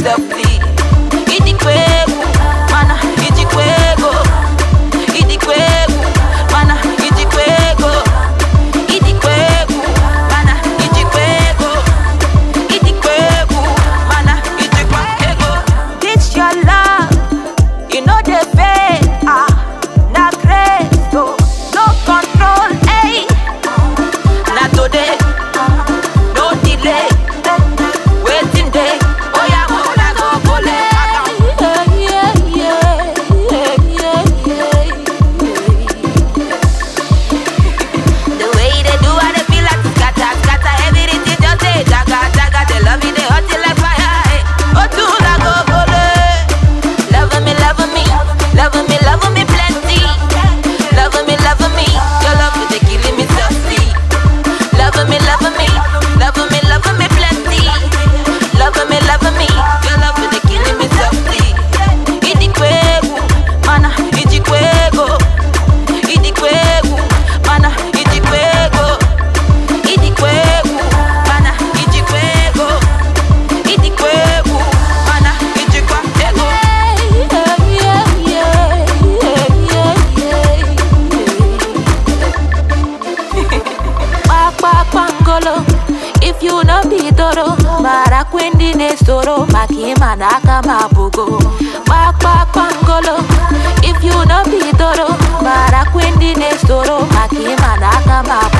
softly. Idikwegu, mana idikwego. Idikwegu, mana idikwego. Idikwegu, mana idikwego. Idikwegu, mana idikwego. It's your love, you know the fate. Na grace, oh, no control, eh? Na today, no delay. Waiting day, oh yeah, wanna go pole. The way they do, I they feel like scatter, scatter. Everything just say jaga, jaga. They love me, they hot it like fire. Eh? Oh, too la go pole. Loving me, loving me, loving me, loving me plenty. Loving me, loving me. Your love is killing me softly. Loving me, loving me, loving me, loving me plenty. Loving me, loving me. Your love is killing me softly. Idikwegu, mana idikwego. Idikwegu, mana idikwego. Idikwegu, mana idikwego. Idikwegu, mana idikwego. Pangolo, if you no be toro, mara quindi ne storo, makima naka mabugo. Pangolo, if you no be toro, mara quindi ne storo, makima naka mabugo.